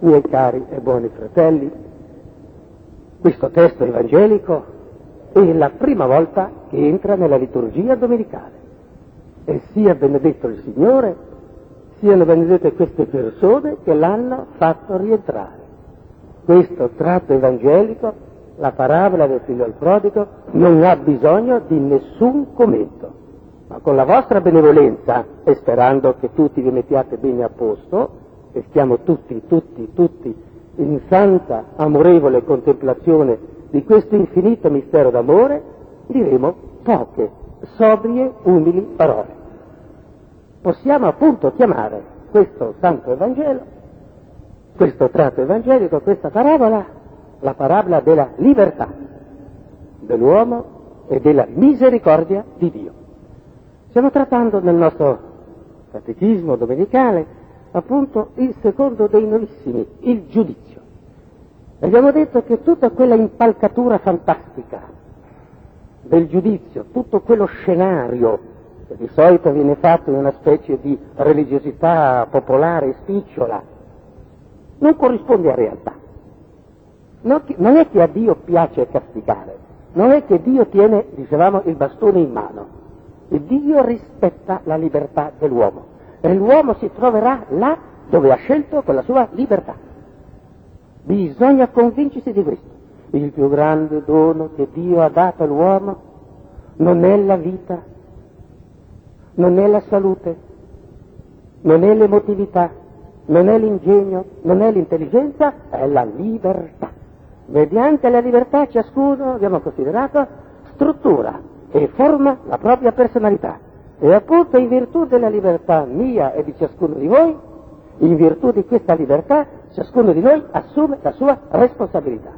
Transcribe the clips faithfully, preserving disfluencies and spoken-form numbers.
Miei cari e buoni fratelli, questo testo evangelico è la prima volta che entra nella liturgia domenicale. E sia benedetto il Signore, siano benedette queste persone che l'hanno fatto rientrare. Questo tratto evangelico, la parabola del figlio al prodigo, non ha bisogno di nessun commento. Ma con la vostra benevolenza, e sperando che tutti vi mettiate bene a posto, e stiamo tutti, tutti, tutti in santa, amorevole contemplazione di questo infinito mistero d'amore, diremo poche, sobrie, umili parole. Possiamo appunto chiamare questo santo Evangelo, questo tratto evangelico, questa parabola, la parabola della libertà dell'uomo e della misericordia di Dio. Stiamo trattando nel nostro catechismo domenicale appunto il secondo dei novissimi, il giudizio. Abbiamo detto che tutta quella impalcatura fantastica del giudizio, tutto quello scenario che di solito viene fatto in una specie di religiosità popolare spicciola, non corrisponde a realtà. Non è che a Dio piace castigare, non è che Dio tiene, dicevamo, il bastone in mano. E Dio rispetta la libertà dell'uomo. E l'uomo si troverà là dove ha scelto con la sua libertà. Bisogna convincersi di questo. Il più grande dono che Dio ha dato all'uomo non è la vita, non è la salute, non è l'emotività, non è l'ingegno, non è l'intelligenza, è la libertà. Mediante la libertà ciascuno, abbiamo considerato, struttura e forma la propria personalità. E appunto in virtù della libertà mia e di ciascuno di voi, in virtù di questa libertà, ciascuno di noi assume la sua responsabilità.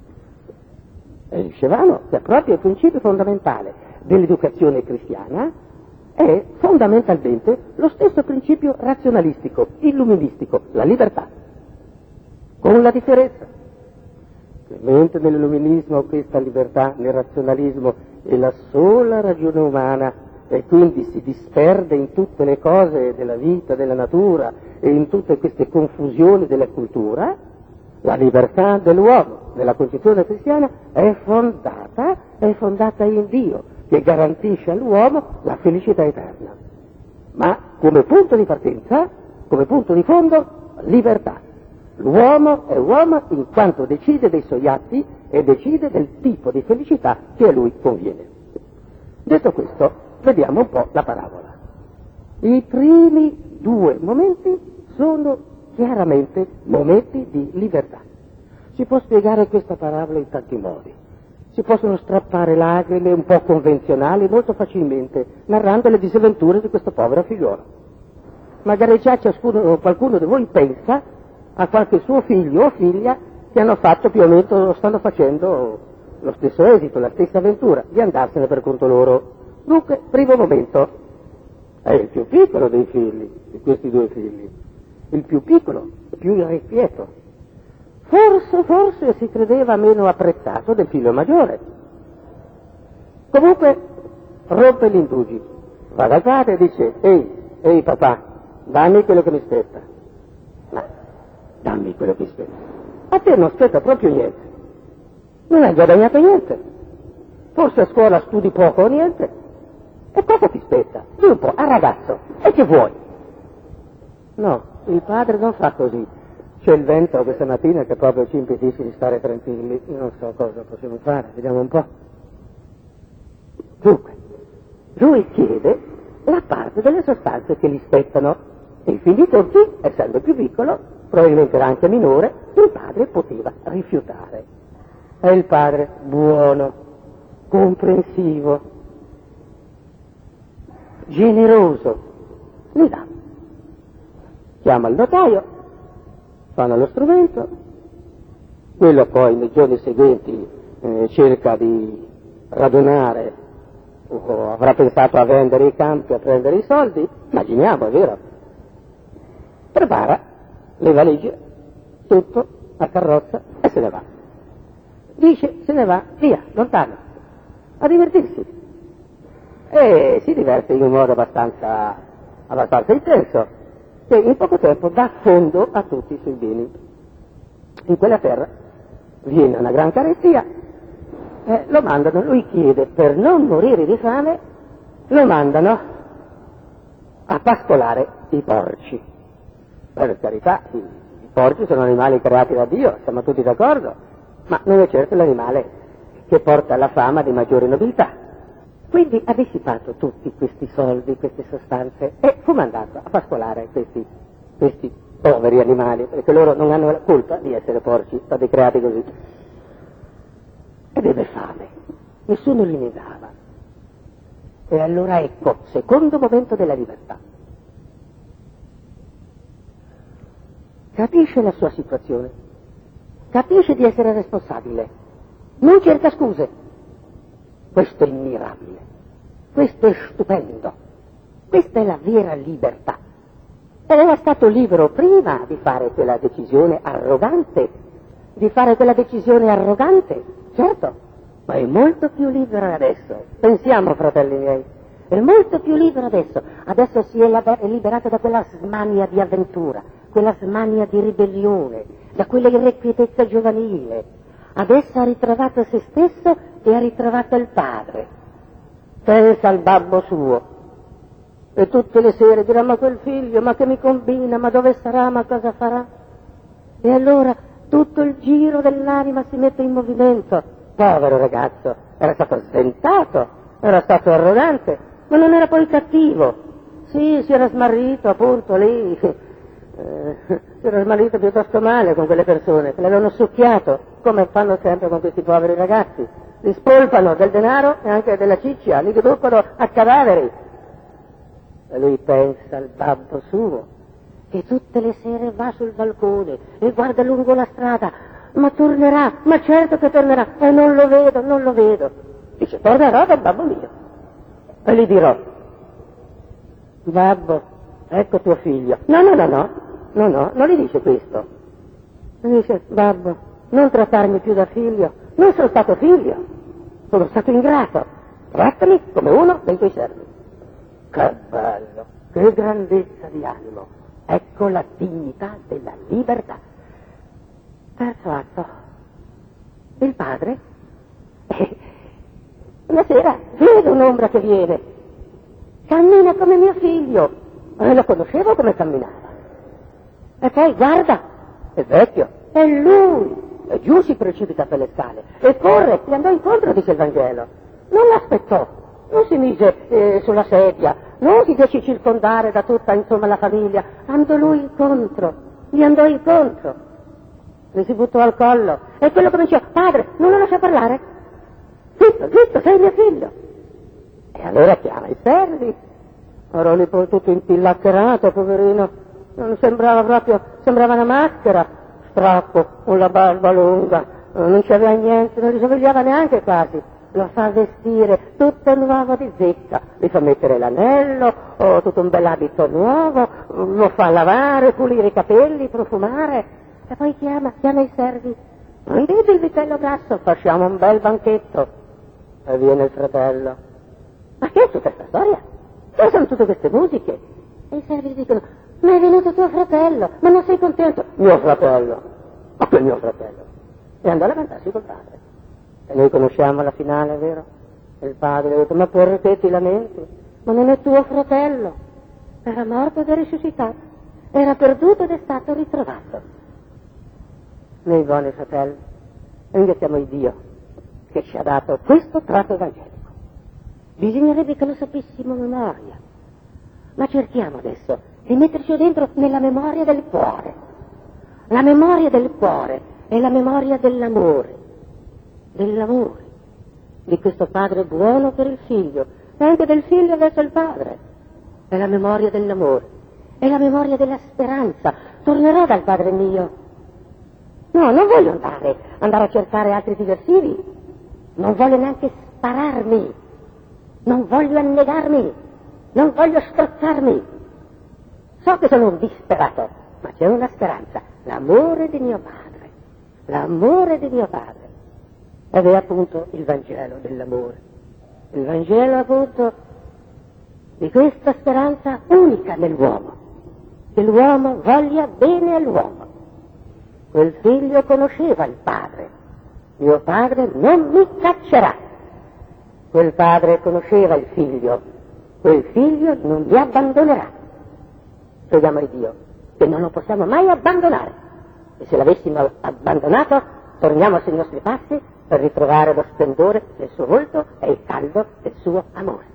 E dicevamo che proprio il principio fondamentale dell'educazione cristiana è fondamentalmente lo stesso principio razionalistico, illuministico, la libertà, con la differenza che mentre nell'illuminismo questa libertà, nel razionalismo, è la sola ragione umana, e quindi si disperde in tutte le cose della vita, della natura e in tutte queste confusioni della cultura, la libertà dell'uomo, nella concezione cristiana, è fondata, è fondata in Dio, che garantisce all'uomo la felicità eterna. Ma come punto di partenza, come punto di fondo, libertà. L'uomo è uomo in quanto decide dei suoi atti e decide del tipo di felicità che a lui conviene. Detto questo, vediamo un po' la parabola. I primi due momenti sono chiaramente momenti di libertà. Si può spiegare questa parabola in tanti modi. Si possono strappare lacrime un po' convenzionali molto facilmente, narrando le disavventure di questo povero figliolo. Magari già ciascuno, qualcuno di voi pensa a qualche suo figlio o figlia che hanno fatto più o meno, stanno facendo lo stesso esito, la stessa avventura, di andarsene per conto loro. Dunque, primo momento, è il più piccolo dei figli, di questi due figli, il più piccolo, il più irrequieto. Forse, forse si credeva meno apprezzato del figlio maggiore. Comunque, rompe gli indugi, va dal padre e dice, ehi, ehi papà, dammi quello che mi spetta. Ma, dammi quello che mi spetta. A te non spetta proprio niente. Non hai guadagnato niente. Forse a scuola studi poco o niente. E cosa ti spetta? Dì un po', al ragazzo, e che vuoi? No, il padre non fa così. C'è il vento questa mattina che proprio ci impedisce di stare tranquilli. Non so cosa possiamo fare, vediamo un po'. Dunque, lui chiede la parte delle sostanze che gli spettano. E in fin dei conti, essendo più piccolo, probabilmente era anche minore, il padre poteva rifiutare. È il padre buono, comprensivo, generoso, gli dà. Chiama il notaio, fanno lo strumento, quello poi nei giorni seguenti eh, cerca di radunare, o avrà pensato a vendere i campi, a prendere i soldi, immaginiamo, è vero. Prepara le valigie, tutto, a carrozza e se ne va. Dice, se ne va, via, lontano, a divertirsi. E si diverte in un modo abbastanza, abbastanza intenso, che in poco tempo dà fondo a tutti i suoi beni. in quella terra viene una gran carestia, eh, lo mandano, lui chiede per non morire di fame, lo mandano a pascolare i porci. Per carità, i, i porci sono animali creati da Dio, siamo tutti d'accordo, ma non è certo l'animale che porta la fama di maggiore nobiltà. Quindi ha dissipato tutti questi soldi, queste sostanze, e fu mandato a pascolare questi, questi poveri animali, perché loro non hanno la colpa di essere porci, stati creati così. Ed ebbe fame, nessuno li negava. E allora ecco, secondo momento della libertà. Capisce la sua situazione, capisce di essere responsabile, non cerca scuse. Questo è ammirabile, questo è stupendo, questa è la vera libertà. Ed era stato libero prima di fare quella decisione arrogante, di fare quella decisione arrogante, certo, ma è molto più libero adesso. Pensiamo, fratelli miei, è molto più libero adesso. Adesso si è liberato da quella smania di avventura, quella smania di ribellione, da quella irrequietezza giovanile. Adesso ha ritrovato se stesso e ha ritrovato il padre. Pensa al babbo suo. E tutte le sere dirà: ma quel figlio, ma che mi combina, ma dove sarà, ma cosa farà? E allora tutto il giro dell'anima si mette in movimento. Povero ragazzo, era stato sventato, era stato arrogante, ma non era poi cattivo. Sì, si era smarrito appunto lì, eh, si era smarrito piuttosto male con quelle persone che l'avevano succhiato, come fanno sempre con questi poveri ragazzi. Li spolpano del denaro e anche della ciccia, li riducono a cadaveri. E lui pensa al babbo suo, che tutte le sere va sul balcone e guarda lungo la strada: ma tornerà, ma certo che tornerà, e non lo vedo, non lo vedo. Dice: tornerò dal babbo mio. E gli dirò: babbo, ecco tuo figlio. No, no, no, no, no, no, non gli dice questo. Gli dice: babbo, non trattarmi più da figlio, non sono stato figlio, sono stato ingrato, trattami come uno dei tuoi servi. Che bello, che grandezza di animo, ecco la dignità della libertà. Terzo atto, il padre, eh, una sera vede un'ombra che viene, cammina come mio figlio, e lo conoscevo come camminava. E poi guarda, è vecchio, è lui. E giù si precipita per le scale e corre, gli andò incontro, dice il Vangelo. Non l'aspettò, non si mise eh, sulla sedia, non si fece circondare da tutta insomma la famiglia, andò lui incontro, gli andò incontro, gli si buttò al collo e quello cominciò: padre, non lo lascia parlare? Zitto, zitto, sei mio figlio. E allora chiama i servi, ora lì poi tutto impillaccerato, poverino, non sembrava proprio, sembrava una maschera. Strappo, con la barba lunga, non c'aveva niente, non risomigliava neanche quasi. Lo fa vestire tutto nuovo di zecca, gli fa mettere l'anello, o tutto un bel abito nuovo, lo fa lavare, pulire i capelli, profumare, e poi chiama, chiama i servi: prendete il vitello grasso, facciamo un bel banchetto. E viene il fratello: ma che è tutta questa storia? Che sono tutte queste musiche? E i servi gli dicono: ma è venuto tuo fratello, ma non sei contento? Mio fratello, ma quel mio fratello. E andò a lamentarsi col padre. E noi conosciamo la finale, vero? E il padre ha detto: ma perché ti lamenti? Ma non è tuo fratello. Era morto ed è risuscitato. Era perduto ed è stato ritrovato. Noi buoni fratelli, ringraziamo il Dio che ci ha dato questo tratto evangelico. Bisognerebbe che lo sapessimo a memoria. Ma cerchiamo adesso di metterci dentro nella memoria del cuore. La memoria del cuore è la memoria dell'amore, dell'amore, di questo padre buono per il figlio, e anche del figlio verso il padre. È la memoria dell'amore, è la memoria della speranza. Tornerò dal padre mio. No, non voglio andare, andare a cercare altri diversivi, non voglio neanche spararmi, non voglio annegarmi, non voglio strozzarmi. So che sono un disperato, ma c'è una speranza, l'amore di mio padre, l'amore di mio padre. Ed è appunto il Vangelo dell'amore, il Vangelo appunto di questa speranza unica nell'uomo, che l'uomo voglia bene all'uomo. Quel figlio conosceva il padre. Mio padre non mi caccerà. Quel padre conosceva il figlio. Quel figlio non mi abbandonerà. Preghiamo a Dio che non lo possiamo mai abbandonare. E se l'avessimo abbandonato, torniamo sui nostri passi per ritrovare lo splendore del suo volto e il caldo del suo amore.